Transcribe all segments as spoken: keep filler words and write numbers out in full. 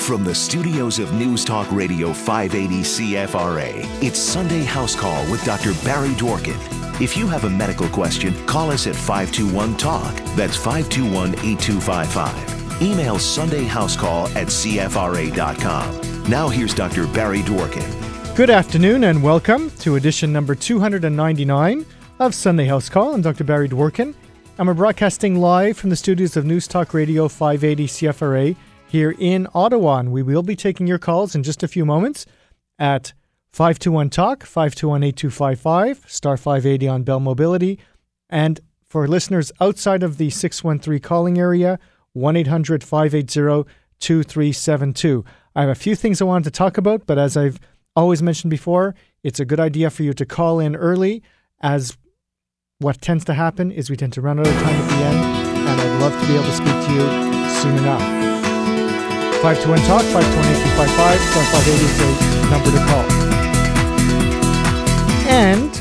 From the studios of News Talk Radio five eighty C F R A, it's Sunday House Call with Doctor Barry Dworkin. If you have a medical question, call us at five two one talk. That's five two one, eight two five five. Email sundayhousecall at c f r a dot com. Now here's Doctor Barry Dworkin. Good afternoon and welcome to edition number two hundred ninety-nine of Sunday House Call. I'm Doctor Barry Dworkin. And we're broadcasting live from the studios of News Talk Radio five eighty C F R A here in Ottawa. And we will be taking your calls in just a few moments at five two one talk, five two one, eight two five five, star five eighty on Bell Mobility. And for listeners outside of the six one three calling area, one eight hundred, five eight zero, two three seven two. I have a few things I wanted to talk about, but as I've always mentioned before, it's a good idea for you to call in early, as what tends to happen is we tend to run out of time at the end, and I'd love to be able to speak to you soon enough. five two one talk, five two one, eight two five five, star five eighty is the number to call. And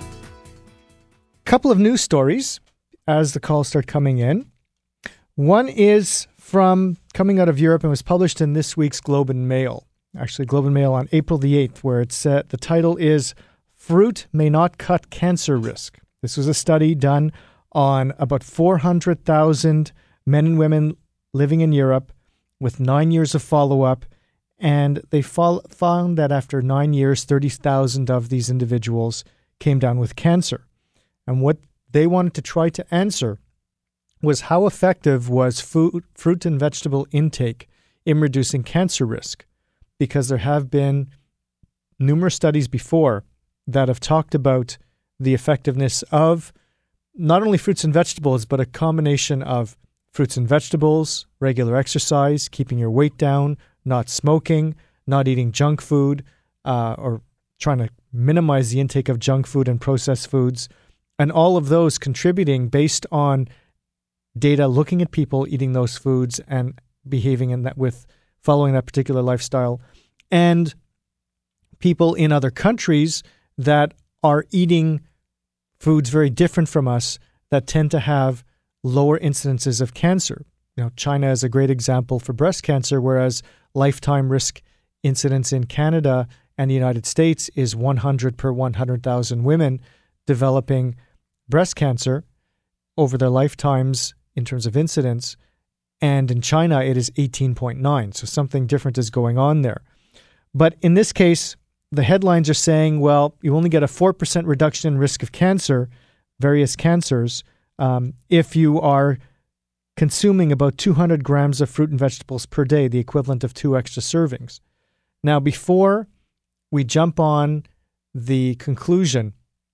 a couple of news stories as the calls start coming in. One is from coming out of Europe and was published in this week's Globe and Mail. Actually, Globe and Mail on April the eighth, where it said the title is "Fruit May Not Cut Cancer Risk." This was a study done on about four hundred thousand men and women living in Europe with nine years of follow-up, and they fo- found that after nine years, thirty thousand of these individuals came down with cancer. And what they wanted to try to answer was how effective was food, fruit and vegetable intake in reducing cancer risk, because there have been numerous studies before that have talked about the effectiveness of not only fruits and vegetables, but a combination of fruits and vegetables, regular exercise, keeping your weight down, not smoking, not eating junk food, uh, or trying to minimize the intake of junk food and processed foods, and all of those contributing based on data looking at people eating those foods and behaving in that with following that particular lifestyle, and people in other countries that are eating foods very different from us that tend to have lower incidences of cancer. You know, China is a great example for breast cancer, whereas lifetime risk incidence in Canada and the United States is one hundred per one hundred thousand women developing breast cancer over their lifetimes in terms of incidence. And in China, it is eighteen point nine. So something different is going on there. But in this case, the headlines are saying, well, you only get a four percent reduction in risk of cancer, various cancers, um, if you are consuming about two hundred grams of fruit and vegetables per day, the equivalent of two extra servings. Now, before we jump on the conclusion,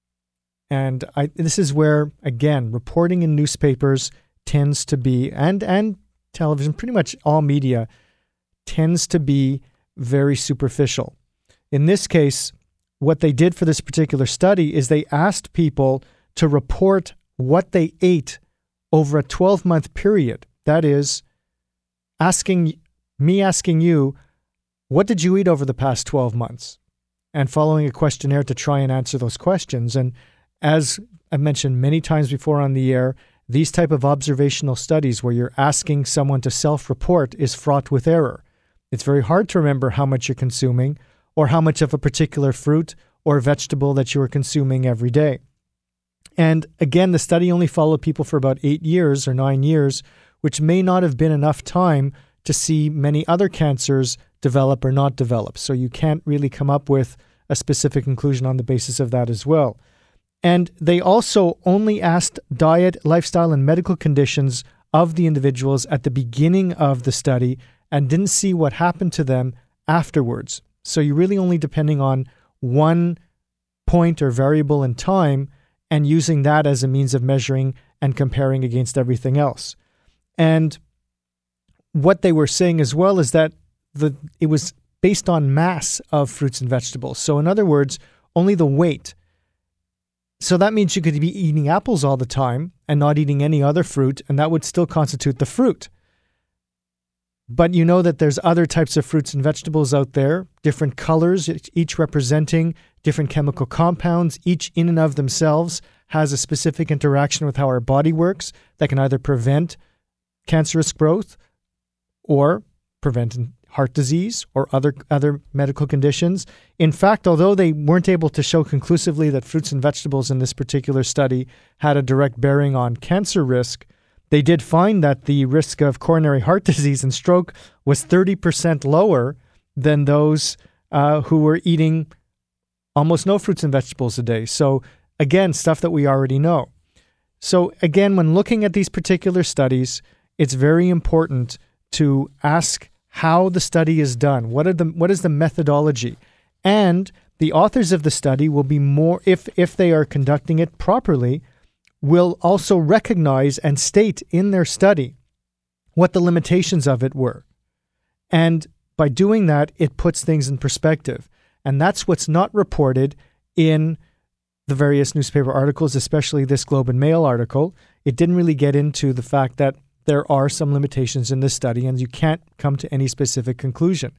and I, this is where, again, reporting in newspapers tends to be, and, and television, pretty much all media, tends to be very superficial. In this case, what they did for this particular study is they asked people to report what they ate over a twelve-month period. That is, asking me asking you, what did you eat over the past twelve months? And following a questionnaire to try and answer those questions. And as I've mentioned many times before on the air, these type of observational studies where you're asking someone to self-report is fraught with error. It's very hard to remember how much you're consuming or how much of a particular fruit or vegetable that you are consuming every day. And again, the study only followed people for about eight years or nine years, which may not have been enough time to see many other cancers develop or not develop. So you can't really come up with a specific conclusion on the basis of that as well. And they also only asked diet, lifestyle, and medical conditions of the individuals at the beginning of the study and didn't see what happened to them afterwards. So you're really only depending on one point or variable in time and using that as a means of measuring and comparing against everything else. And what they were saying as well is that the it was based on mass of fruits and vegetables. So in other words, only the weight. So that means you could be eating apples all the time and not eating any other fruit, and that would still constitute the fruit. But you know that there's other types of fruits and vegetables out there, different colors, each representing different chemical compounds, each in and of themselves has a specific interaction with how our body works that can either prevent cancerous growth or prevent and heart disease or other other medical conditions. In fact, although they weren't able to show conclusively that fruits and vegetables in this particular study had a direct bearing on cancer risk, they did find that the risk of coronary heart disease and stroke was thirty percent lower than those uh, who were eating almost no fruits and vegetables a day. So again, stuff that we already know. So again, when looking at these particular studies, it's very important to ask how the study is done. What are the what is the methodology? And the authors of the study will be more, if if they are conducting it properly, will also recognize and state in their study what the limitations of it were. And by doing that, it puts things in perspective. And that's what's not reported in the various newspaper articles, especially this Globe and Mail article. It didn't really get into the fact that there are some limitations in this study and you can't come to any specific conclusion.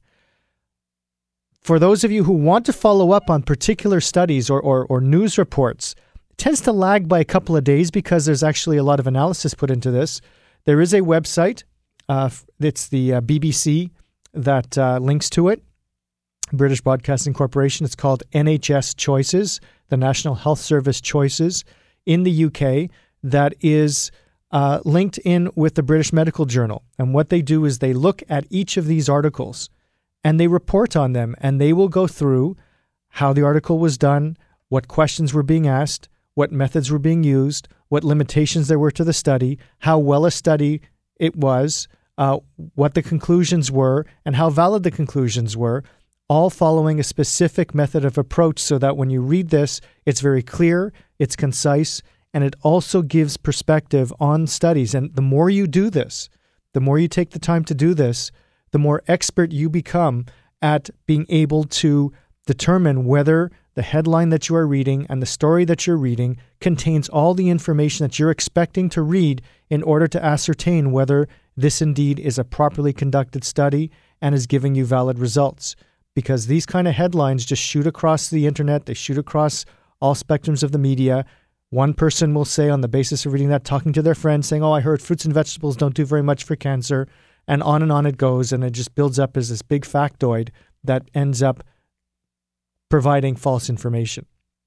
For those of you who want to follow up on particular studies or, or, or news reports, it tends to lag by a couple of days because there's actually a lot of analysis put into this. There is a website. Uh, it's the uh, B B C that uh, links to it. British Broadcasting Corporation. It's called N H S Choices, the National Health Service Choices in the U K, that is uh, linked in with the British Medical Journal. And what they do is they look at each of these articles and they report on them, and they will go through how the article was done, what questions were being asked, what methods were being used, what limitations there were to the study, how well a study it was, uh, what the conclusions were, and how valid the conclusions were, all following a specific method of approach so that when you read this, it's very clear, it's concise, and it also gives perspective on studies. And the more you do this, the more you take the time to do this, the more expert you become at being able to determine whether the headline that you are reading and the story that you're reading contains all the information that you're expecting to read in order to ascertain whether this indeed is a properly conducted study and is giving you valid results. Because these kind of headlines just shoot across the internet, they shoot across all spectrums of the media. One person will say, on the basis of reading that, talking to their friend, saying, oh, I heard fruits and vegetables don't do very much for cancer, and on and on it goes, and it just builds up as this big factoid that ends up providing false information.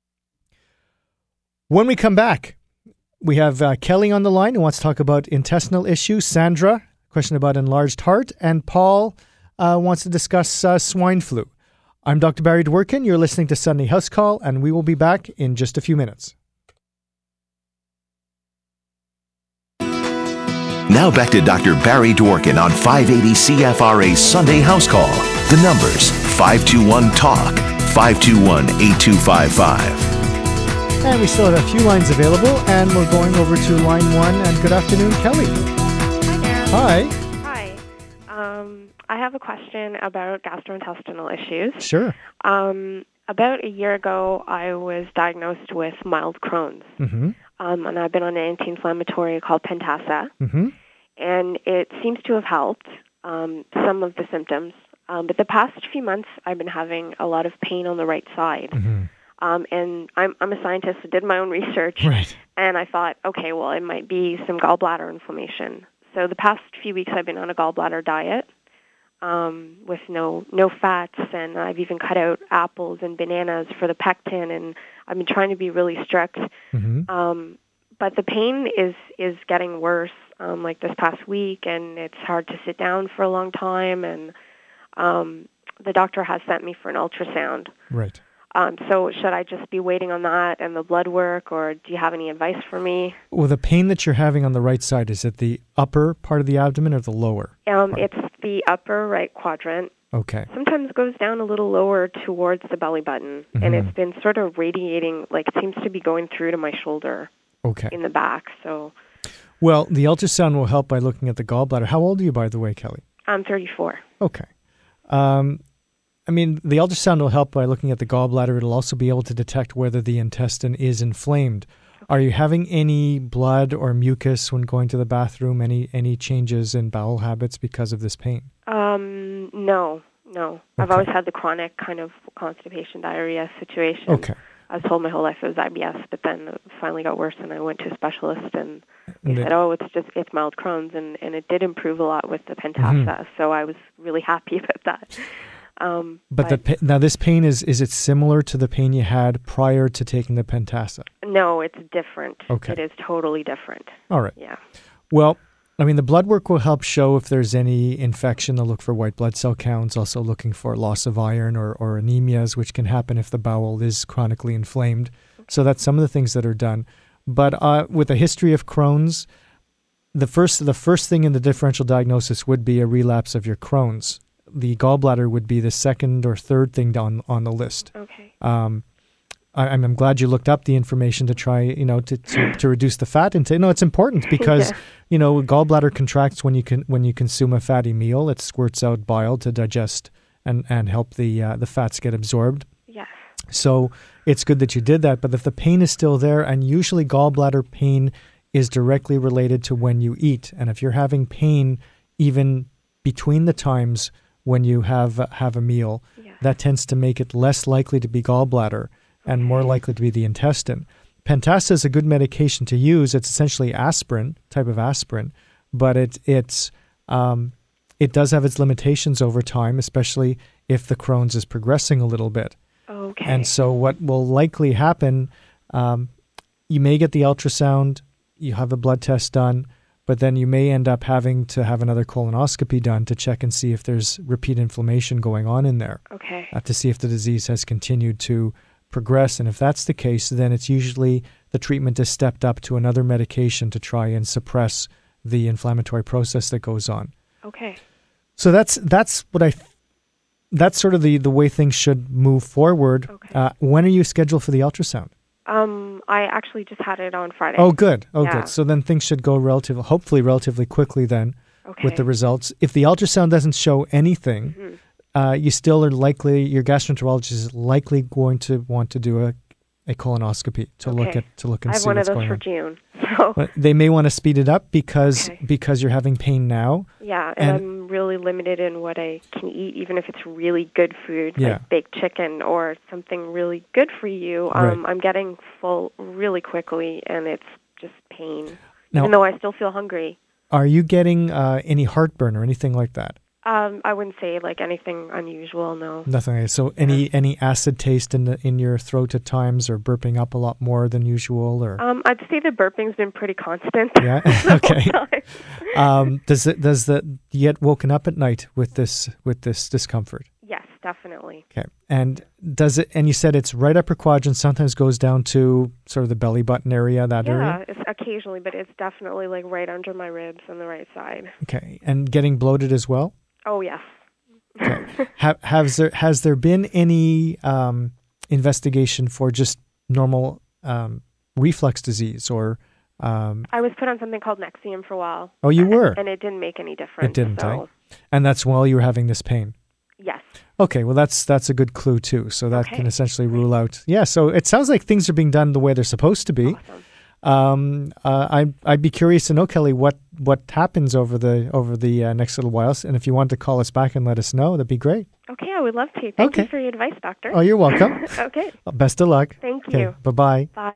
When we come back, we have uh, Kelly on the line who wants to talk about intestinal issues, Sandra, question about enlarged heart, and Paul uh, wants to discuss uh, swine flu. I'm Doctor Barry Dworkin. You're listening to Sunday House Call, and we will be back in just a few minutes. Now back to Doctor Barry Dworkin on five eighty C F R A Sunday House Call. The numbers five two one talk, five two one, eight two five five. And we still have a few lines available, and we're going over to line one. And good afternoon, Kelly. Hi there. Hi. Hi. Um, I have a question about gastrointestinal issues. Sure. Um, about a year ago, I was diagnosed with mild Crohn's. Mm-hmm. Um, and I've been on an anti-inflammatory called Pentasa. Mm-hmm. And it seems to have helped um, some of the symptoms. Um, but the past few months, I've been having a lot of pain on the right side. Mm-hmm. Um, and I'm, I'm a scientist, so did my own research. Right. And I thought, okay, well, it might be some gallbladder inflammation. So the past few weeks, I've been on a gallbladder diet um, with no no fats, and I've even cut out apples and bananas for the pectin, and I've been trying to be really strict. Mm-hmm. Um, but the pain is, is getting worse, um, like this past week, and it's hard to sit down for a long time, and um, the doctor has sent me for an ultrasound. Right. Um, so should I just be waiting on that and the blood work, or do you have any advice for me? Well, the pain that you're having on the right side, is it the upper part of the abdomen or the lower? Um, part? It's the upper right quadrant. Okay. Sometimes it goes down a little lower towards the belly button, Mm-hmm. and it's been sort of radiating, like it seems to be going through to my shoulder Okay. in the back. So Well, the ultrasound will help by looking at the gallbladder. How old are you, by the way, Kelly? I'm thirty-four. Okay. Um, I mean, the ultrasound will help by looking at the gallbladder. It'll also be able to detect whether the intestine is inflamed. Okay. Are you having any blood or mucus when going to the bathroom? Any any changes in bowel habits because of this pain? Um, no, no. Okay. I've always had the chronic kind of constipation, diarrhea situation. Okay. I was told my whole life it was I B S, but then it finally got worse, and I went to a specialist, and they And said, it- "Oh, it's just it's mild Crohn's," and and it did improve a lot with the Pentasa. So I was really happy about that. Um, But, the pa- now this pain is is it similar to the pain you had prior to taking the Pentasa? no, it's different. Okay. It is totally different. All right. Yeah. Well, I mean, the blood work will help show if there's any infection. They'll look for white blood cell counts, also looking for loss of iron or, or anemias, which can happen if the bowel is chronically inflamed. So that's some of the things that are done. But uh, with a history of Crohn's, the first the first thing in the differential diagnosis would be a relapse of your Crohn's. The gallbladder would be the second or third thing on on the list. Okay. Um, I, I'm glad you looked up the information to try, you know, to, to, to reduce the fat intake. No, it's important because, Yeah. you know, gallbladder contracts when you can when you consume a fatty meal. It squirts out bile to digest and, and help the uh, the fats get absorbed. Yes. So it's good that you did that. But if the pain is still there, and usually gallbladder pain is directly related to when you eat, and if you're having pain even between the times when you have uh, have a meal, Yeah. that tends to make it less likely to be gallbladder and more likely to be the intestine. Pentasa is a good medication to use. It's essentially aspirin, type of aspirin, but it it's um, it does have its limitations over time, especially if the Crohn's is progressing a little bit. Okay. And so what will likely happen, um, you may get the ultrasound, you have a blood test done, but then you may end up having to have another colonoscopy done to check and see if there's repeat inflammation going on in there, Okay. uh, to see if the disease has continued to progress. And if that's the case, then it's usually the treatment is stepped up to another medication to try and suppress the inflammatory process that goes on. Okay. So that's that's what I th- that's sort of the, the way things should move forward. Okay. Uh, when are you scheduled for the ultrasound? Um, I actually just had it on Friday. Oh, good. Oh, Yeah. good. So then things should go relatively, hopefully relatively quickly then okay. with the results. If the ultrasound doesn't show anything, Mhm. uh, you still are likely, your gastroenterologist is likely going to want to do a, a colonoscopy to look Okay. at to look and I have see one of what's those going for on. June. So But they may want to speed it up because Okay. because you're having pain now. yeah, and, and- I'm really limited in what I can eat, even if it's really good food, Yeah. like baked chicken or something really good for you. Right. Um, I'm getting full really quickly, and it's just pain. Now- even though I still feel hungry. Are you getting uh, any heartburn or anything like that? Um, I wouldn't say like anything unusual. No. Nothing. So any any acid taste in the, in your throat at times, or burping up a lot more than usual, or Um, I'd say the burping's been pretty constant. Yeah? the whole Okay. time. um, does it does the do you get woken up at night with this with this discomfort? Yes, definitely. Okay, and does it? And you said it's right upper quadrant. Sometimes goes down to sort of the belly button area, that Yeah, area. it's occasionally, but it's definitely like right under my ribs on the right side. Okay, and getting bloated as well. Oh yes. Have has there has there been any um, investigation for just normal um, reflux disease or? Um, I was put on something called Nexium for a while. oh, you were. And it didn't make any difference. It didn't, So, eh? And that's while you were having this pain. yes. Okay, well that's that's a good clue too. So that Okay. can essentially rule out. Yeah, so it sounds like things are being done the way they're supposed to be. Awesome. Um, uh, I I'd be curious to know, Kelly, what what happens over the over the uh, next little while, and if you want to call us back and let us know, that'd be great. Okay, I would love to. Thank Okay. you for your advice, doctor. Oh, you're welcome. Okay. Best of luck. Thank Okay, you. bye bye. Bye.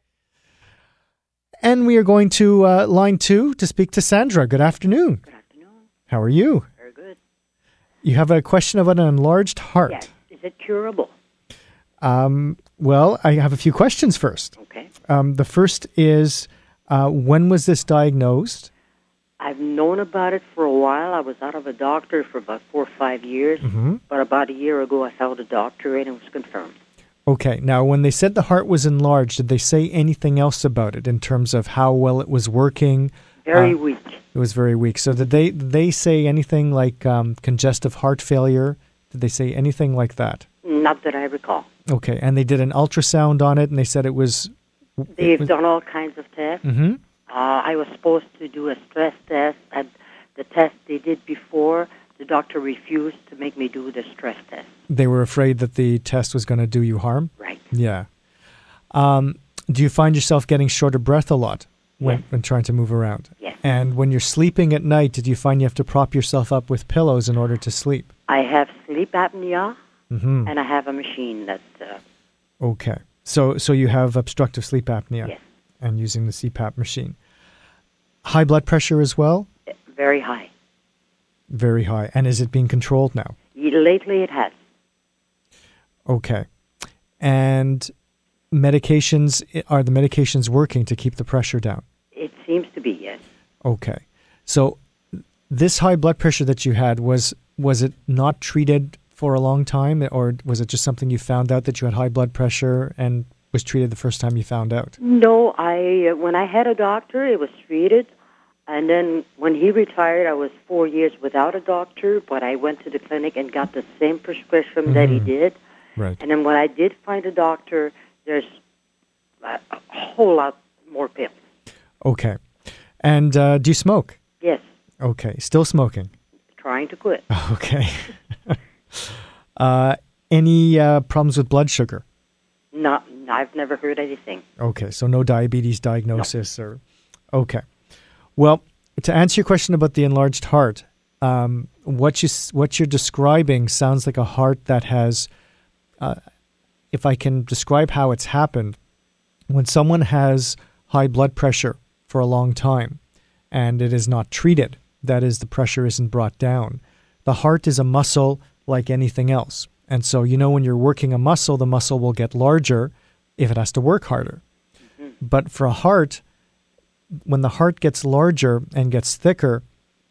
And we are going to uh, line two to speak to Sandra. Good afternoon. Good afternoon. How are you? Very good. You have a question about an enlarged heart. Yes. Is it curable? Um, well, I have a few questions first. Okay. Um, the first is, uh, when was this diagnosed? I've known about it for a while. I was out of a doctor for about four or five years. Mm-hmm. But about a year ago, I saw the doctor and it was confirmed. Okay. Now, when they said the heart was enlarged, did they say anything else about it in terms of how well it was working? Very Uh, weak. It was very weak. So did they did they say anything like um, congestive heart failure? Did they say anything like that? Not that I recall. Okay. And they did an ultrasound on it, and they said it was. They've it was, done all kinds of tests. Mm-hmm. Uh, I was supposed to do a stress test. And the test they did before, the doctor refused to make me do the stress test. They were afraid that the test was going to do you harm. Right. Yeah. Um, do you find yourself getting short of breath a lot when, Yes. when trying to move around? Yes. And when you're sleeping at night, did you find you have to prop yourself up with pillows in order to sleep? I have sleep apnea, Mm-hmm. and I have a machine that... Uh, Okay. So so you have obstructive sleep apnea. Yes. And using the C PAP machine. High blood pressure as well? Very high. Very high. And is it being controlled now? Lately it has. Okay. And medications, are the medications working to keep the pressure down? It seems to be, yes. Okay. So this high blood pressure that you had, was was it not treated for a long time, or was it just something you found out that you had high blood pressure and was treated the first time you found out? No, I uh, when I had a doctor, it was treated. And then when he retired, I was four years without a doctor, but I went to the clinic and got the same prescription mm-hmm. that he did. Right. And then when I did find a doctor, there's a, a whole lot more pills. Okay. And uh, do you smoke? Yes. Okay. Still smoking? Trying to quit. Okay. uh, any uh, problems with blood sugar? No, I've never heard anything. Okay. So no diabetes diagnosis? No. or Okay. Well, to answer your question about the enlarged heart, um, what you what you're describing sounds like a heart that has, uh, if I can describe how it's happened, when someone has high blood pressure for a long time and it is not treated, that is, the pressure isn't brought down, the heart is a muscle like anything else. And so, you know, when you're working a muscle, the muscle will get larger if it has to work harder. Mm-hmm. But for a heart, when the heart gets larger and gets thicker,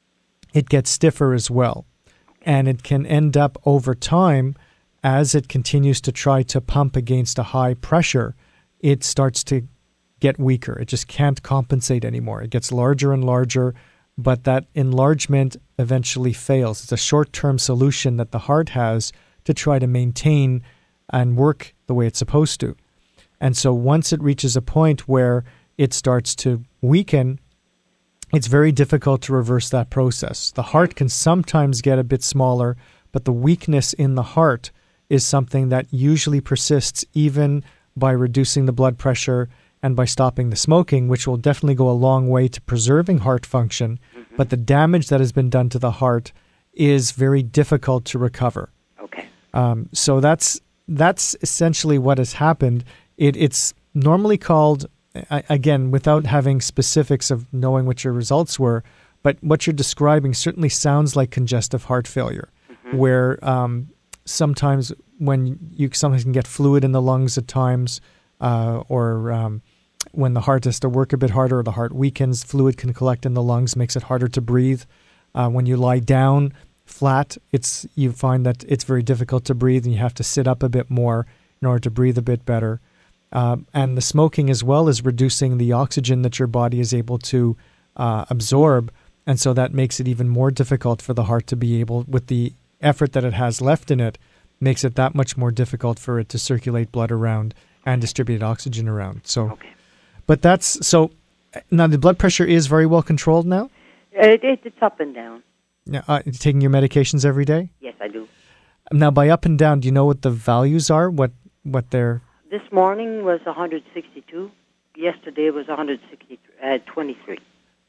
it gets stiffer as well. And it can end up over time, as it continues to try to pump against a high pressure, it starts to get weaker. It just can't compensate anymore. It gets larger and larger, but that enlargement eventually fails. It's a short-term solution that the heart has to try to maintain and work the way it's supposed to. And so once it reaches a point where it starts to weaken, it's very difficult to reverse that process. The heart can sometimes get a bit smaller, but the weakness in the heart is something that usually persists even by reducing the blood pressure and by stopping the smoking, which will definitely go a long way to preserving heart function. Mm-hmm. But the damage that has been done to the heart is very difficult to recover. Okay. Um, so that's that's essentially what has happened. It, it's normally called, again, without having specifics of knowing what your results were, but what you're describing certainly sounds like congestive heart failure, mm-hmm. where um, sometimes when you sometimes can get fluid in the lungs at times, uh, or um, when the heart has to work a bit harder or the heart weakens, fluid can collect in the lungs, makes it harder to breathe. Uh, when you lie down flat, it's you find that it's very difficult to breathe and you have to sit up a bit more in order to breathe a bit better. Uh, and the smoking as well is reducing the oxygen that your body is able to uh, absorb. And so that makes it even more difficult for the heart to be able, with the effort that it has left in it, makes it that much more difficult for it to circulate blood around and distribute oxygen around. So, okay. But that's, so now the blood pressure is very well controlled now? It, it, it's up and down. Now, uh, taking your medications every day? Yes, I do. Now, by up and down, do you know what the values are? What, what they're... This morning was one hundred sixty-two. Yesterday was one hundred twenty-three.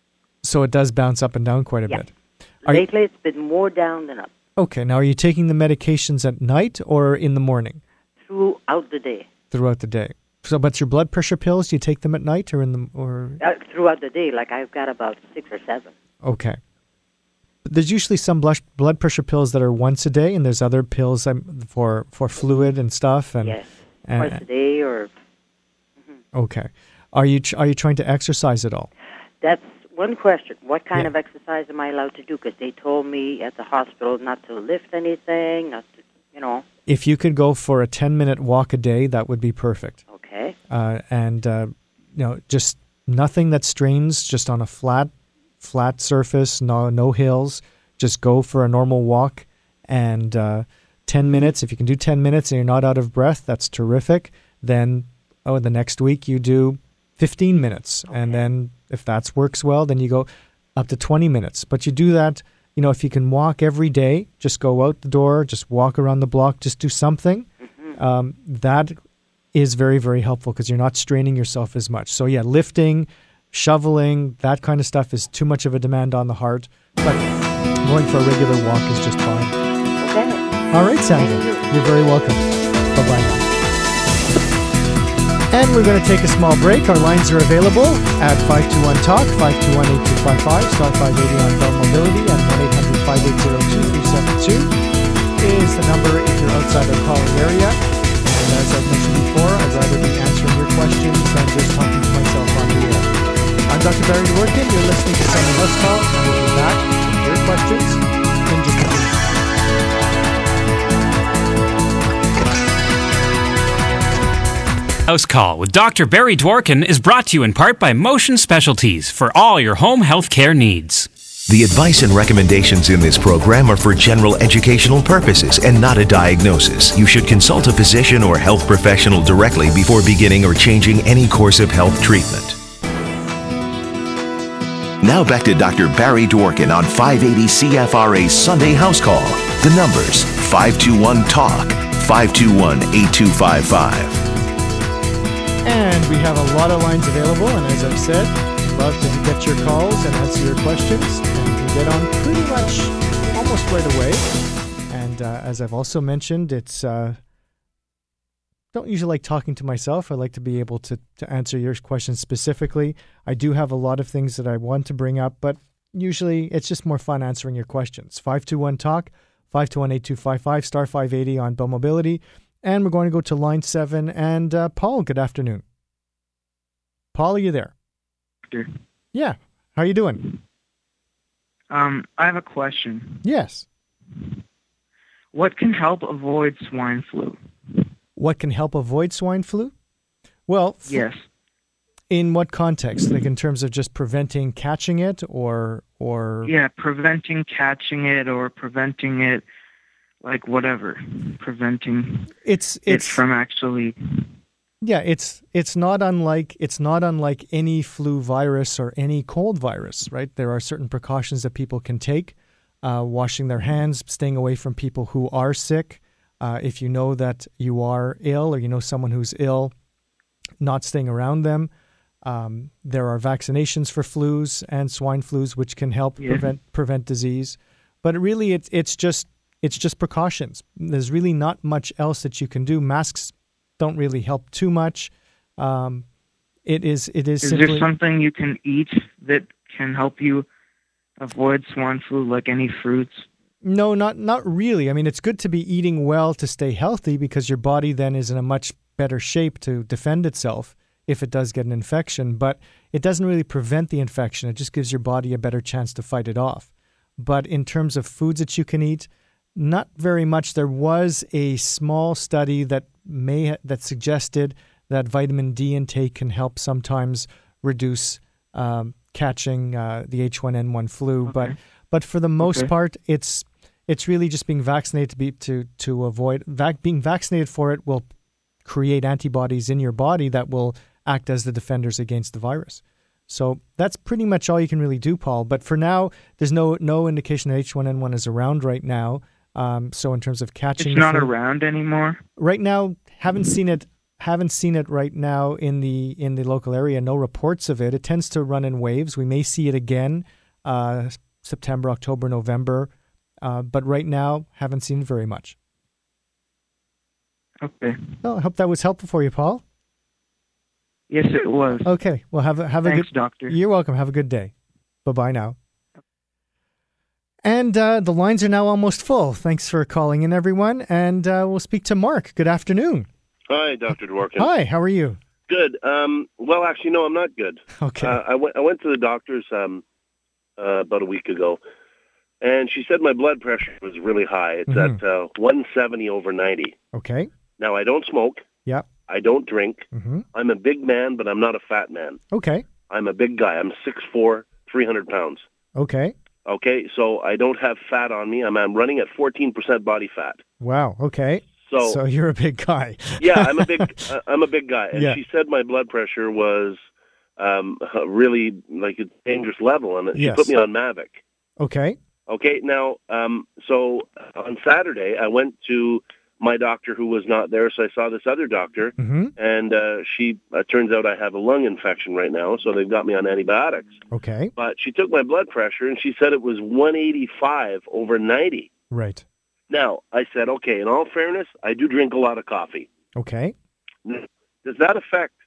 So it does bounce up and down quite a yeah. bit. Are Lately, you, it's been more down than up. Okay. Now, are you taking the medications at night or in the morning? Throughout the day. Throughout the day. So, but your blood pressure pills, do you take them at night or in the or? Uh, throughout the day, like I've got about six or seven. Okay. But there's usually some blood blood pressure pills that are once a day, and there's other pills um, for for fluid and stuff. And yes. and, Twice a day or... Mm-hmm. Okay. Are you are you trying to exercise at all? That's one question. What kind yeah. of exercise am I allowed to do? Because they told me at the hospital not to lift anything, not to, you know. If you could go for a ten-minute walk a day, that would be perfect. Okay. Uh, and, uh, you know, just nothing that strains, just on a flat flat surface, no no hills. Just go for a normal walk and... Uh, ten minutes. If you can do ten minutes and you're not out of breath, that's terrific. Then, oh, the next week you do fifteen minutes. Okay. And then if that works well, then you go up to twenty minutes. But you do that, you know, if you can walk every day, just go out the door, just walk around the block, just do something. Mm-hmm. Um, that is very, very helpful because you're not straining yourself as much. So yeah, lifting, shoveling, that kind of stuff is too much of a demand on the heart. But going for a regular walk is just fine. Okay. All right, Sandra. Thank you. You're very welcome. Bye-bye now. And we're going to take a small break. Our lines are available at five two one talk, five two one, eight two five five, star five eighty on Bell Mobility, and one eight hundred, five eight zero, two three seven two is the number if you're outside the calling area. And as I've mentioned before, I'd rather be answering your questions than just talking to myself on the air. I'm Doctor Barry Dworkin. You're listening to Sunday House Call, and we'll be back with your questions in just a minute. House Call with Doctor Barry Dworkin is brought to you in part by Motion Specialties for all your home health care needs. The advice and recommendations in this program are for general educational purposes and not a diagnosis. You should consult a physician or health professional directly before beginning or changing any course of health treatment. Now back to Doctor Barry Dworkin on five eighty C F R A's Sunday House Call. The numbers five two one talk, five two one, eight two five five. And we have a lot of lines available, and as I've said, we'd love to get your calls and answer your questions, and you can get on pretty much almost right away. And uh, as I've also mentioned, it's uh, don't usually like talking to myself. I like to be able to, to answer your questions specifically. I do have a lot of things that I want to bring up, but usually it's just more fun answering your questions. five two one talk, five two one, eight two five five, star five eighty on Bell Mobility. And we're going to go to line seven. And uh, Paul, good afternoon. Paul, are you there? Sure. Yeah. How are you doing? Um, I have a question. Yes. What can help avoid swine flu? What can help avoid swine flu? Well, f- yes. In what context? Like in terms of just preventing catching it, or or Yeah, preventing catching it or preventing it, like whatever, preventing it's it it's from actually. Yeah, it's it's not unlike it's not unlike any flu virus or any cold virus, right? There are certain precautions that people can take, uh, washing their hands, staying away from people who are sick. Uh, if you know that you are ill, or you know someone who's ill, not staying around them. Um, there are vaccinations for flus and swine flus, which can help Yeah. prevent prevent disease. But really, it's it's just it's just precautions. There's really not much else that you can do. Masks don't really help too much. Um, it is it is, Is simply there something you can eat that can help you avoid swine flu, like any fruits? no, not not really. I mean, it's good to be eating well to stay healthy, because your body then is in a much better shape to defend itself if it does get an infection. But it doesn't really prevent the infection. It just gives your body a better chance to fight it off. But in terms of foods that you can eat, not very much. There was a small study that may ha- that suggested that vitamin D intake can help sometimes reduce um, catching uh, the H one N one flu. Okay. But but for the most Okay. part, it's it's really just being vaccinated to be to to avoid vac- being vaccinated for it will create antibodies in your body that will act as the defenders against the virus. So that's pretty much all you can really do, Paul. But for now, there's no no indication that H one N one is around right now. Um, so in terms of catching, It's the not flu- around anymore. right now. Haven't seen it. Haven't seen it right now in the in the local area. No reports of it. It tends to run in waves. We may see it again, uh, September, October, November. Uh, but right now, haven't seen very much. Okay. Oh, I hope that was helpful for you, Paul. Yes, it was. Okay. Well, have a have a Thanks, good. doctor. You're welcome. Have a good day. Bye bye now. And uh, the lines are now almost full. Thanks for calling in, everyone. And uh, we'll speak to Mark. Good afternoon. Hi, Doctor Dworkin. Hi. How are you? Good. Um, well, actually, no, I'm not good. Okay. Uh, I went. I went to the doctor's um, uh, about a week ago, and she said my blood pressure was really high. It's Mhm. at uh, one seventy over ninety. Okay. Now, I don't smoke. Yeah. I don't drink. Mm-hmm. I'm a big man, but I'm not a fat man. Okay. I'm a big guy. I'm six foot four, three hundred pounds. Okay. Okay, so I don't have fat on me. I'm, I'm running at fourteen percent body fat. Wow. Okay. So, So you're a big guy. yeah, I'm a big, uh, I'm a big guy, and Yeah. she said my blood pressure was um, really like a dangerous level, and she Yes. put me on Mavic. Okay. Okay, now, um, so on Saturday I went to my doctor who was not there, so I saw this other doctor, Mm-hmm. and uh, she uh, turns out I have a lung infection right now, so they've got me on antibiotics. Okay. But she took my blood pressure, and she said it was one eighty-five over ninety. Right. Now, I said, okay, in all fairness, I do drink a lot of coffee. Okay. Does that affect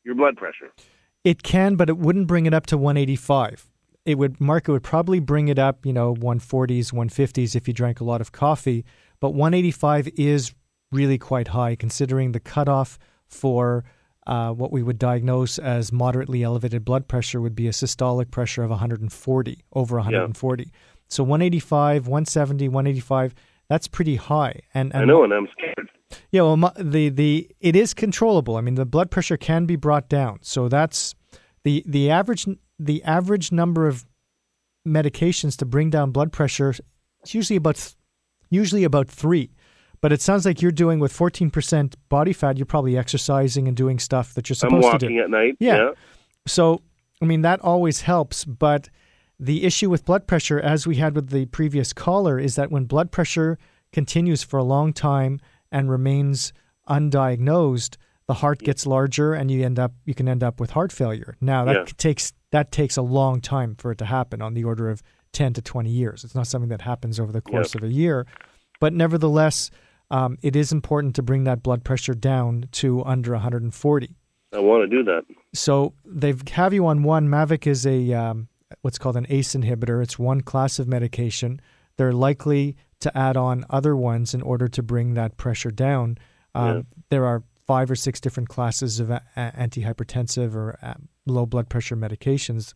your blood pressure. It can, but it wouldn't bring it up to one eighty-five. It would, Mark, it would probably bring it up, you know, one forties, one fifties if you drank a lot of coffee. But one eighty-five is really quite high, considering the cutoff for uh, what we would diagnose as moderately elevated blood pressure would be a systolic pressure of one hundred forty, over one hundred forty. Yeah. So one eighty-five, one seventy, one eighty-five, that's pretty high. And, and I know, and I'm scared. Yeah, well, the the it is controllable. I mean, the blood pressure can be brought down. So that's the the average the average number of medications to bring down blood pressure is usually about usually about three. But it sounds like you're doing with fourteen percent body fat. You're probably exercising and doing stuff that you're supposed to do. I'm walking at night. Yeah. yeah. So I mean, that always helps. But the issue with blood pressure, as we had with the previous caller, is that when blood pressure continues for a long time and remains undiagnosed, the heart gets larger, and you end up you can end up with heart failure. Now that yeah. takes that takes a long time for it to happen, on the order of ten to twenty years. It's not something that happens over the course yep. of a year, but nevertheless, um, it is important to bring that blood pressure down to under one hundred forty. I want to do that. So they have you on one. Mavic is a um, what's called an A C E inhibitor. It's one class of medication. They're likely to add on other ones in order to bring that pressure down. Um, yeah. There are five or six different classes of a- antihypertensive or uh, low blood pressure medications.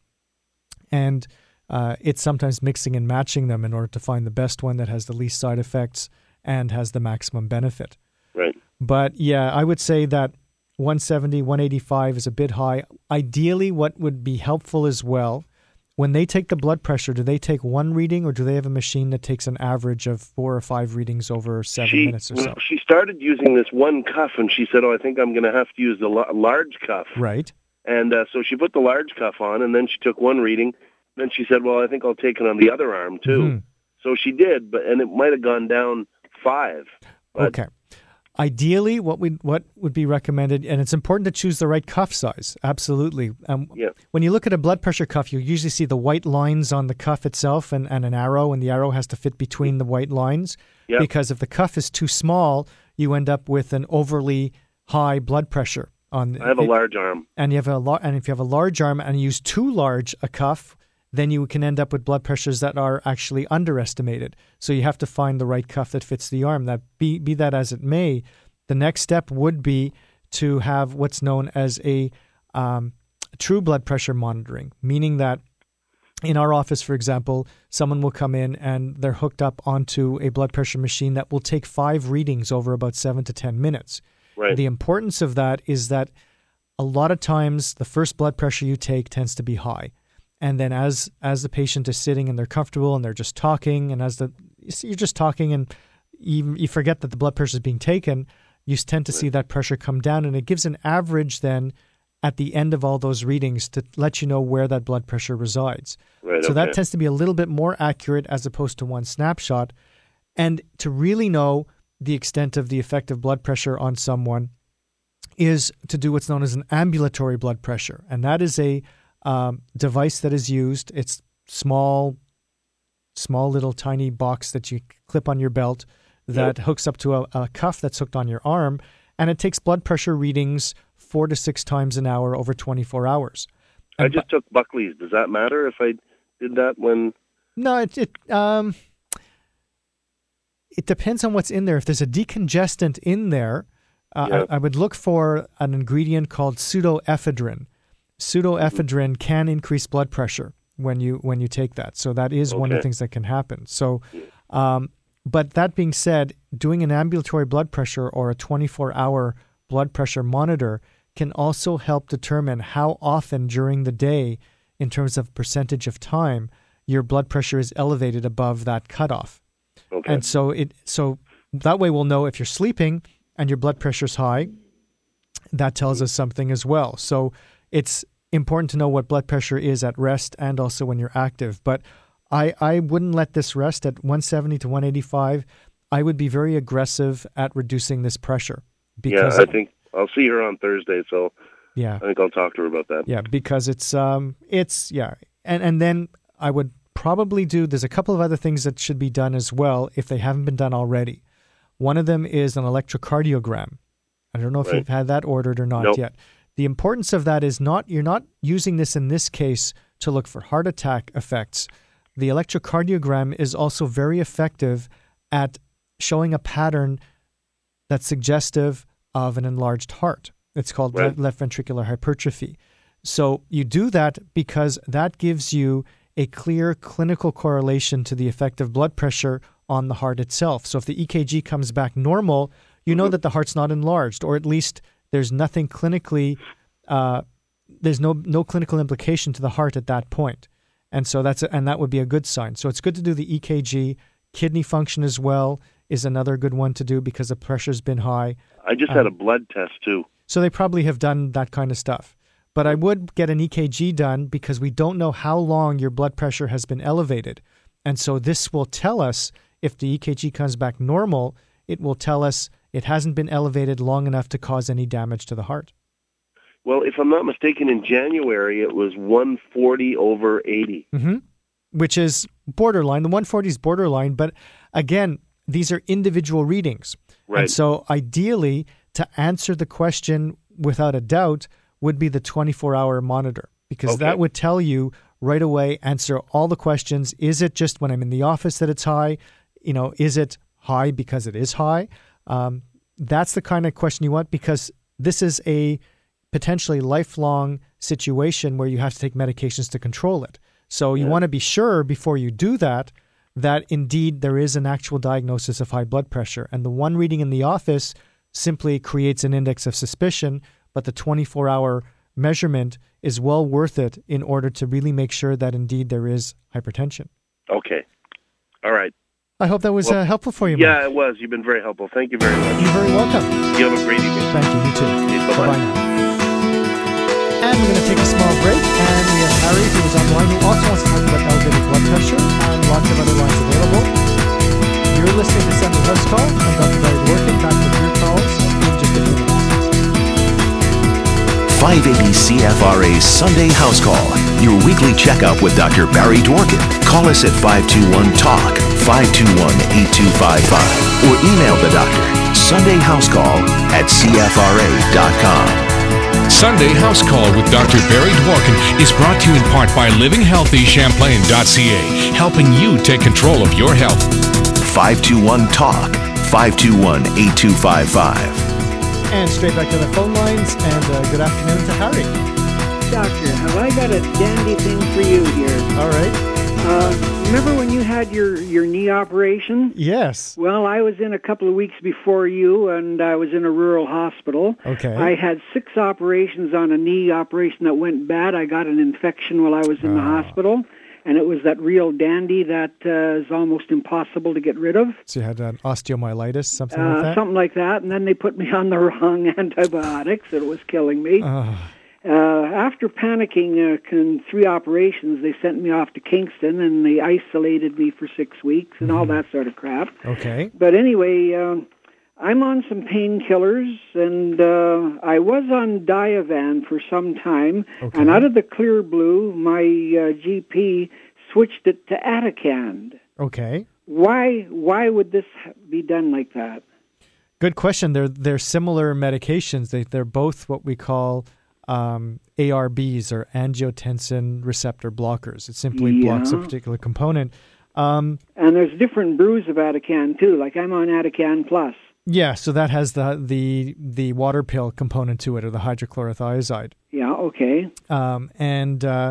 And uh, it's sometimes mixing and matching them in order to find the best one that has the least side effects and has the maximum benefit. Right. But yeah, I would say that one seventy, one eighty-five is a bit high. Ideally, what would be helpful as well, when they take the blood pressure, do they take one reading, or do they have a machine that takes an average of four or five readings over seven she, minutes or so? She started using this one cuff, and she said, oh, I think I'm going to have to use the l- large cuff. Right. And uh, so she put the large cuff on, and then she took one reading. Then she said, well, I think I'll take it on the other arm, too. Mm-hmm. So she did, but and it might have gone down five. But okay. Ideally, what we what would be recommended, and it's important to choose the right cuff size. Absolutely. Um, yeah. When you look at a blood pressure cuff, you usually see the white lines on the cuff itself and, and an arrow, and the arrow has to fit between the white lines. Yeah. Because if the cuff is too small, you end up with an overly high blood pressure. On I have a it, large arm. And you have a lar- and if you have a large arm and you use too large a cuff, then you can end up with blood pressures that are actually underestimated. So you have to find the right cuff that fits the arm. That be, be that as it may, the next step would be to have what's known as a um, true blood pressure monitoring, meaning that in our office, for example, someone will come in and they're hooked up onto a blood pressure machine that will take five readings over about seven to ten minutes. Right. The importance of that is that a lot of times the first blood pressure you take tends to be high. And then as as the patient is sitting and they're comfortable and they're just talking, and as the you're just talking and you, you forget that the blood pressure is being taken, you tend to right. see that pressure come down, and it gives an average then at the end of all those readings to let you know where that blood pressure resides. Right, so okay. that tends to be a little bit more accurate as opposed to one snapshot. And to really know the extent of the effect of blood pressure on someone is to do what's known as an ambulatory blood pressure. And that is a um, device that is used. It's small, small little tiny box that you clip on your belt that yep. hooks up to a, a cuff that's hooked on your arm, and it takes blood pressure readings four to six times an hour over twenty-four hours. And I just bu- took Buckley's. Does that matter if I did that when... No, it it, um, it depends on what's in there. If there's a decongestant in there, uh, yeah. I, I would look for an ingredient called pseudoephedrine. Pseudoephedrine can increase blood pressure when you when you take that. So that is okay. one of the things that can happen. So, um, but that being said, doing an ambulatory blood pressure or a twenty-four hour blood pressure monitor can also help determine how often during the day, in terms of percentage of time, your blood pressure is elevated above that cutoff. Okay. And so it so that way we'll know if you're sleeping and your blood pressure's high. That tells us something as well. So it's important to know what blood pressure is at rest and also when you're active. But I, I wouldn't let this rest at one seventy to one eighty-five. I would be very aggressive at reducing this pressure. Because yeah, I think I'll see her on Thursday, so yeah. I think I'll talk to her about that. Yeah, because it's, um, it's yeah. And, and then I would probably do, there's a couple of other things that should be done as well if they haven't been done already. One of them is an electrocardiogram. I don't know if right. you've had that ordered or not nope. yet. The importance of that is not, you're not using this in this case to look for heart attack effects. The electrocardiogram is also very effective at showing a pattern that's suggestive of an enlarged heart. It's called Right. left, left ventricular hypertrophy. So you do that because that gives you a clear clinical correlation to the effect of blood pressure on the heart itself. So if the E K G comes back normal, you know that the heart's not enlarged, or at least there's nothing clinically, uh, there's no no clinical implication to the heart at that point. And so that's a, and that would be a good sign. So it's good to do the E K G. Kidney function as well is another good one to do because the pressure's been high. I just um, had a blood test too. So they probably have done that kind of stuff. But I would get an E K G done because we don't know how long your blood pressure has been elevated. And so this will tell us, if the E K G comes back normal, it will tell us it hasn't been elevated long enough to cause any damage to the heart. Well, if I'm not mistaken, in January it was one forty over eighty. Mm-hmm. Which is borderline. The one forty is borderline. But again, these are individual readings. Right. And so ideally, to answer the question without a doubt would be the twenty-four hour monitor, because Okay. that would tell you right away, answer all the questions. Is it just when I'm in the office that it's high? You know, is it high because it is high? Um, that's the kind of question you want, because this is a potentially lifelong situation where you have to take medications to control it. So you Yeah. want to be sure before you do that, that indeed there is an actual diagnosis of high blood pressure. And the one reading in the office simply creates an index of suspicion, but the twenty-four hour measurement is well worth it in order to really make sure that indeed there is hypertension. Okay. All right. I hope that was Well, uh, helpful for you, Yeah, Mark. it was. You've been very helpful. Thank you very much. You're very welcome. You have a great evening. Thank you. You too. Okay, bye-bye. Bye-bye now. And we're going to take a small break, and we have Harry, who is online, who also wants to talk about elevated blood pressure, and lots of other lines available. You're listening to Sunday House Call. I'm Doctor Barry Dworkin, back with your calls in just a few minutes. five eighty C F R A's Sunday House Call, your weekly checkup with Doctor Barry Dworkin. Call us at five two one talk, five two one, eight two five five, or email the doctor, sundayhousecall at c f r a dot com. Sunday House Call with Doctor Barry Dworkin is brought to you in part by living healthy champlain dot c a, helping you take control of your health. five two one talk, five two one, eight two five five. And straight back to the phone lines, and uh, good afternoon to Harry. Doctor, have I got a dandy thing for you here? All right. Uh, remember when you had your, your knee operation? Yes. Well, I was in a couple of weeks before you, and I was in a rural hospital. Okay. I had six operations on a knee operation that went bad. I got an infection while I was in the Ah. hospital, and it was that real dandy that uh, is almost impossible to get rid of. So you had an osteomyelitis, something Uh, like that? something like that, and then they put me on the wrong antibiotics. It was killing me. Ah. Uh, after panicking uh, con- three operations, they sent me off to Kingston, and they isolated me for six weeks and all that sort of crap. Okay. But anyway, uh, I'm on some painkillers, and uh, I was on Diovan for some time, Okay. and out of the clear blue, my uh, G P switched it to Atacand. Okay. Why? Why would this be done like that? Good question. They're they're similar medications. They they're both what we call um, A R Bs, or angiotensin receptor blockers. It simply blocks a Yeah. particular component. Um, And there's different brews of Atacand too. Like I'm on Atacand Plus. yeah, so that has the the the water pill component to it, or the hydrochlorothiazide. Yeah. Okay. Um, and uh,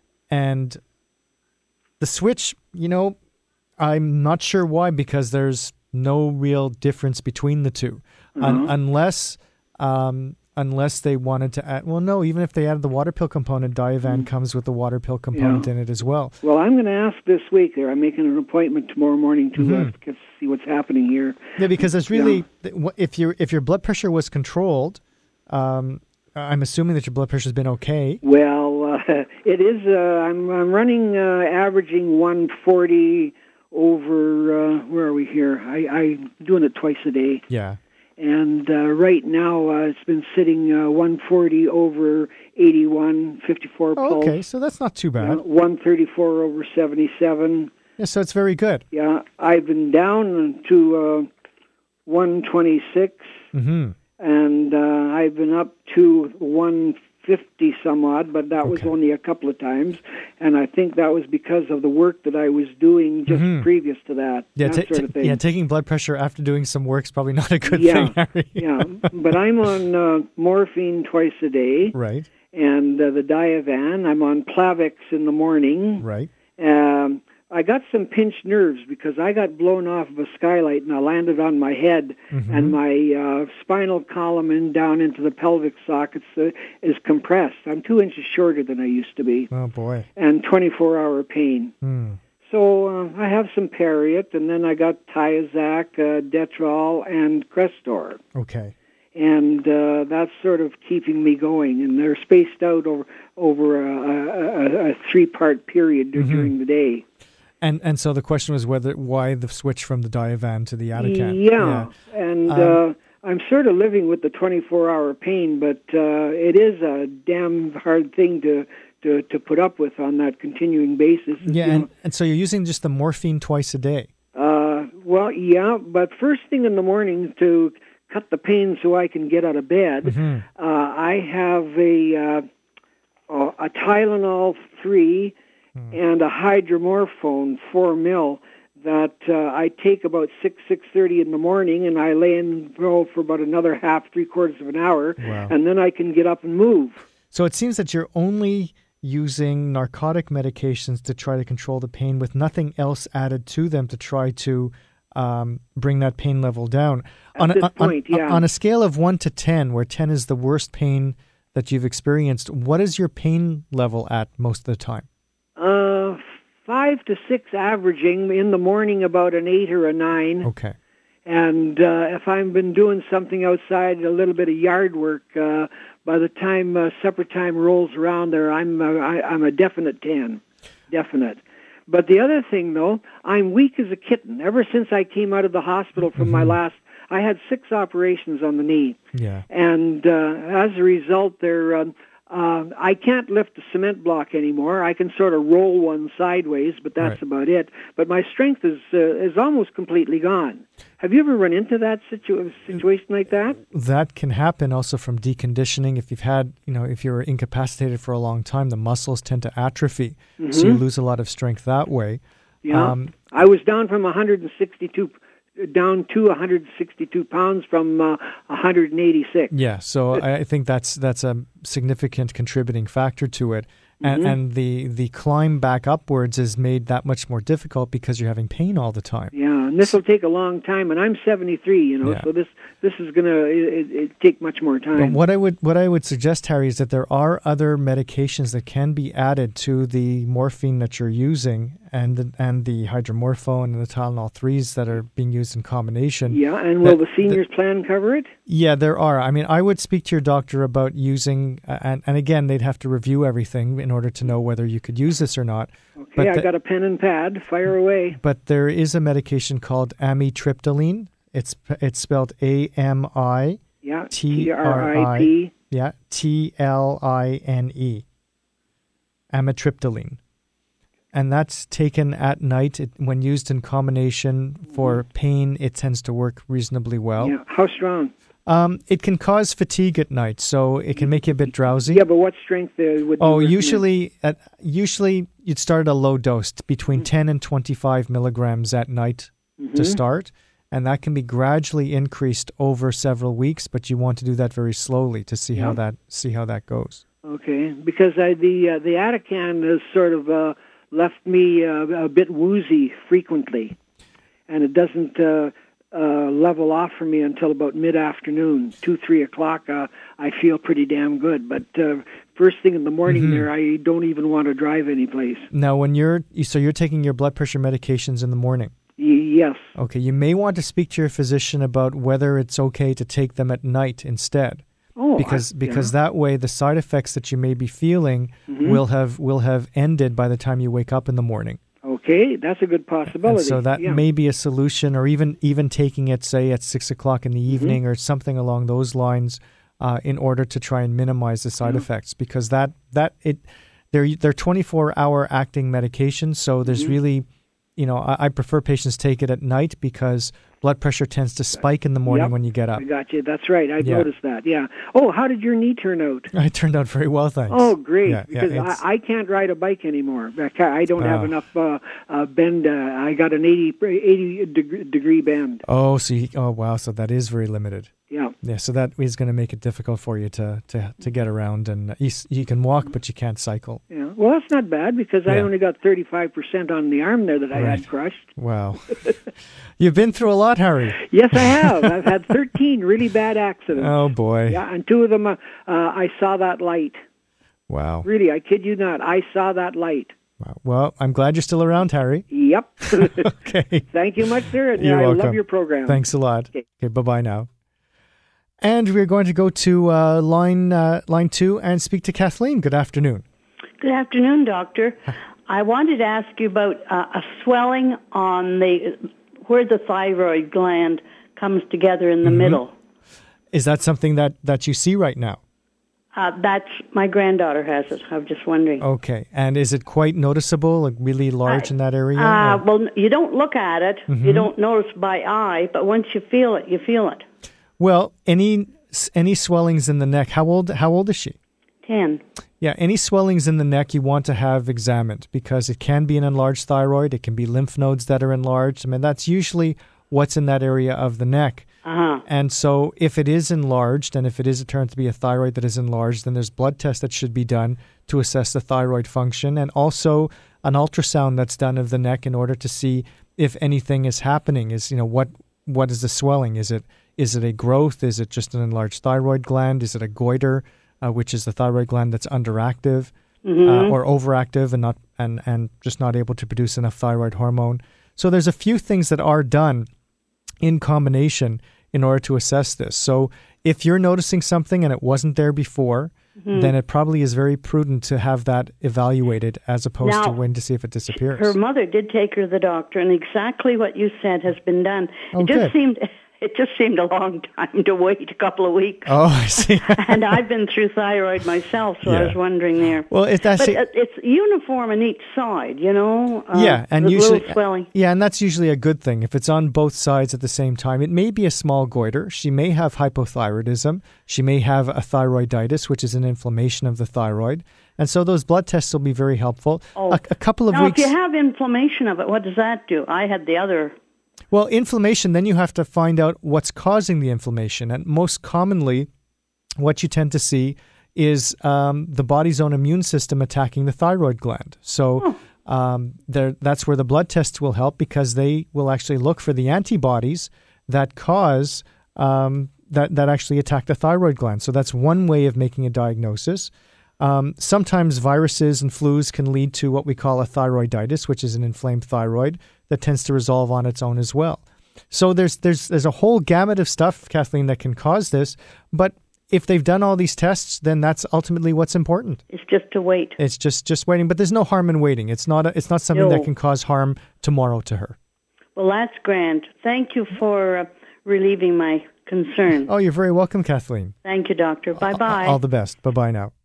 and the switch, you know, I'm not sure why, because there's no real difference between the two, Un- Uh-huh. unless um, unless they wanted to add. Well, no, even if they added the water pill component, Diovan comes with the water pill component Yeah. in it as well. Well, I'm going to ask this week. There, I'm making an appointment tomorrow morning to Mhm. uh, get- see what's happening here. Yeah, because there's really if your if your blood pressure was controlled, um, I'm assuming that your blood pressure's been okay. Well, uh, it is. Uh, I'm I'm running uh, averaging one forty over. Uh, where are we here? I I'm doing it twice a day. Yeah. And uh, right now, uh, it's been sitting uh, one forty over eighty-one, fifty-four Oh, pulse. okay, so that's not too bad. Uh, one thirty-four over seventy-seven. Yeah, so it's very good. Yeah, I've been down to uh, one twenty-six, Mm-hmm. and uh, I've been up to one fifty some odd, but that okay. was only a couple of times, and I think that was because of the work that I was doing just mm-hmm. previous to that. Yeah, that t- sort of thing. yeah, taking blood pressure after doing some work is probably not a good yeah, thing, Harry. yeah, but I'm on uh, morphine twice a day. Right. And uh, the Diovan. I'm on Plavix in the morning. Right. Um, I got some pinched nerves because I got blown off of a skylight and I landed on my head, mm-hmm. and my uh, spinal column and down into the pelvic sockets uh, is compressed. I'm two inches shorter than I used to be. Oh, boy. And twenty-four hour pain. Mm. So uh, I have some Pariat, and then I got Thiazac, uh, Detrol, and Crestor. Okay. And uh, that's sort of keeping me going. And they're spaced out over over a, a, a three-part period mm-hmm. during the day. And and so the question was whether why the switch from the Diovan to the Atacant. Yeah, yeah. and um, uh, I'm sort of living with the twenty-four hour pain, but uh, it is a damn hard thing to, to, to put up with on that continuing basis. Yeah, you and, know. and so you're using just the morphine twice a day. Uh, well, yeah, but first thing in the morning to cut the pain so I can get out of bed, mm-hmm. uh, I have a uh, a Tylenol three. And a hydromorphone, four mil, that uh, I take about six, six thirty in the morning, and I lay in row for about another half, three quarters of an hour, wow. and then I can get up and move. So it seems that you're only using narcotic medications to try to control the pain with nothing else added to them to try to um, bring that pain level down. At on this a, point, on, yeah. on a scale of one to ten, where ten is the worst pain that you've experienced, what is your pain level at most of the time? Uh, five to six averaging, in the morning about an eight or a nine. Okay. And uh, if I've been doing something outside, a little bit of yard work, uh, by the time uh, supper time rolls around there, I'm uh, I, I'm a definite ten. Definite. But the other thing, though, I'm weak as a kitten. Ever since I came out of the hospital from mm-hmm. my last, I had six operations on the knee. Yeah. And uh, as a result, they're... Um, Uh, I can't lift a cement block anymore. I can sort of roll one sideways, but that's right. about it. But my strength is uh, is almost completely gone. Have you ever run into that situ- situation like that? That can happen also from deconditioning. If you've had, you know, if you're incapacitated for a long time, the muscles tend to atrophy, mm-hmm. so you lose a lot of strength that way. Yeah, um, I was down from one hundred sixty-two. Down to one hundred sixty-two pounds from uh, one hundred eighty-six. Yeah, so I think that's that's a significant contributing factor to it. And, mm-hmm. and the, the climb back upwards is made that much more difficult because you're having pain all the time. Yeah, and this will take a long time. And I'm seventy-three, you know, yeah. so this this is going to it, it take much more time. But what I would what I would suggest, Harry, is that there are other medications that can be added to the morphine that you're using, and the, and the hydromorphone and the Tylenol threes that are being used in combination. Yeah, and will that, the seniors that, plan cover it? Yeah, there are. I mean, I would speak to your doctor about using, uh, and, and again, they'd have to review everything in order to know whether you could use this or not. Okay, but I the, got a pen and pad. Fire away. But there is a medication called amitriptyline. It's it's spelled A M I T R I Yeah, T L I N E. Amitriptyline. And that's taken at night. It, when used in combination for pain, it tends to work reasonably well. Yeah. How strong? Um, it can cause fatigue at night, so it can make you a bit drowsy. Yeah, but what strength uh, would you Oh, recommend? usually, at, usually you'd start at a low dose, between mm-hmm. ten and twenty-five milligrams at night mm-hmm. to start, and that can be gradually increased over several weeks. But you want to do that very slowly to see yeah. how that see how that goes. Okay, because I, the uh, the Atacant is sort of uh, left me uh, a bit woozy frequently, and it doesn't. Uh, Uh, level off for me until about mid-afternoon, two, three o'clock. Uh, I feel pretty damn good, but uh, first thing in the morning mm-hmm. there, I don't even want to drive any place. Now, when you're so you're taking your blood pressure medications in the morning. Y- yes. Okay, you may want to speak to your physician about whether it's okay to take them at night instead. Oh, because I, because yeah. that way the side effects that you may be feeling mm-hmm. will have will have ended by the time you wake up in the morning. Okay, that's a good possibility. And so that yeah. may be a solution, or even even taking it, say, at six o'clock in the evening mm-hmm. or something along those lines, uh, in order to try and minimize the side yeah. effects. Because that that it they're they're twenty-four hour acting medications, so there's mm-hmm. really you know, I, I prefer patients take it at night because blood pressure tends to spike in the morning Yep, when you get up. I got you. That's right. I've Yeah. noticed that. Yeah. Oh, how did your knee turn out? It turned out very well, thanks. Oh, great! Yeah, yeah, because it's- I, I can't ride a bike anymore. I ca- I don't have Oh. enough uh, uh, bend. Uh, I got an eighty, eighty degree, degree bend. Oh, so you, oh wow, so that is very limited. Yeah. Yeah, so that is going to make it difficult for you to to, to get around, and you, s- you can walk, but you can't cycle. Yeah. Well, that's not bad because I Yeah. only got thirty-five percent on the arm there that I Right. had crushed. Wow. You've been through a lot, Harry. Yes, I have. I've had thirteen really bad accidents. Oh, boy. Yeah, and two of them, uh, uh, I saw that light. Wow. Really, I kid you not. I saw that light. Wow. Well, I'm glad you're still around, Harry. Yep. Okay. Thank you much, sir. And You're I welcome. love your program. Thanks a lot. Okay. Okay, bye-bye now. And we're going to go to uh, line uh, line two and speak to Kathleen. Good afternoon. Good afternoon, doctor. I wanted to ask you about uh, a swelling on the where the thyroid gland comes together in the Mm-hmm. middle. Is that something that, that you see right now? Uh, that's my granddaughter has it. I'm just wondering. Okay. And is it quite noticeable, like really large in that area? Uh, or- well, you don't look at it. Mhm. You don't notice by eye, but once you feel it, you feel it. Well, any any swellings in the neck. How old how old is she? Ten. Yeah, any swellings in the neck you want to have examined because it can be an enlarged thyroid. It can be lymph nodes that are enlarged. I mean, that's usually what's in that area of the neck. Uh-huh. And so if it is enlarged, and if it is turned to be a thyroid that is enlarged, then there's blood tests that should be done to assess the thyroid function, and also an ultrasound that's done of the neck in order to see if anything is happening. Is, you know, what what is the swelling? Is it is it a growth? Is it just an enlarged thyroid gland? Is it a goiter, uh, which is the thyroid gland that's underactive Mhm. uh, or overactive and not and, and just not able to produce enough thyroid hormone? So there's a few things that are done in combination in order to assess this. So if you're noticing something and it wasn't there before, Mhm. then it probably is very prudent to have that evaluated as opposed Now, to waiting to see if it disappears. Her mother did take her to the doctor, and exactly what you said has been done. Oh, it just good. seemed it just seemed a long time to wait, a couple of weeks. Oh, I see. And I've been through thyroid myself, so I Yeah. was wondering there. Well, if that's but it- it, it's uniform on each side, you know. Uh, yeah, and with usually, little swelling. yeah, and that's usually a good thing if it's on both sides at the same time. It may be a small goiter. She may have hypothyroidism. She may have a thyroiditis, which is an inflammation of the thyroid, and so those blood tests will be very helpful. Oh. A, a couple of now, weeks. if you have inflammation of it, what does that do? I had the other. Well, inflammation, then you have to find out what's causing the inflammation. And most commonly, what you tend to see is um, the body's own immune system attacking the thyroid gland. So um, there, that's where the blood tests will help because they will actually look for the antibodies that cause, um, that, that actually attack the thyroid gland. So that's one way of making a diagnosis. Um, sometimes viruses and flus can lead to what we call a thyroiditis, which is an inflamed thyroid that tends to resolve on its own as well. So there's there's there's a whole gamut of stuff, Kathleen, that can cause this. But if they've done all these tests, then that's ultimately what's important. It's just to wait. It's just just waiting. But there's no harm in waiting. It's not a, it's not something No. that can cause harm tomorrow to her. Well, that's grand. Thank you for uh, relieving my concern. Oh, you're very welcome, Kathleen. Thank you, doctor. Bye bye. All the best. Bye bye now.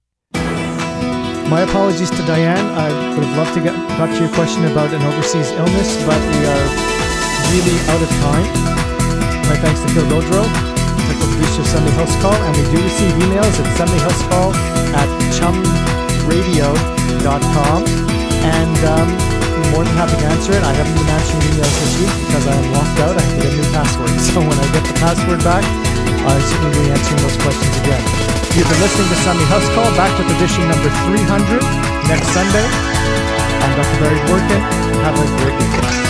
My apologies to Diane. I would have loved to get got to your question about an overseas illness, but we are really out of time. My thanks to Phil Godreau, technical producer of Sunday House Call, and we do receive emails at sundayhousecall at chum radio dot com, and um, I'm more than happy to answer it. I haven't been answering emails this week because I am locked out. I have to get a new password. So when I get the password back, I certainly will be answering those questions again. You've been listening to Sunday House Call, back with edition number three hundred next Sunday. I'm Doctor Barry Dworkin. Have a great weekend.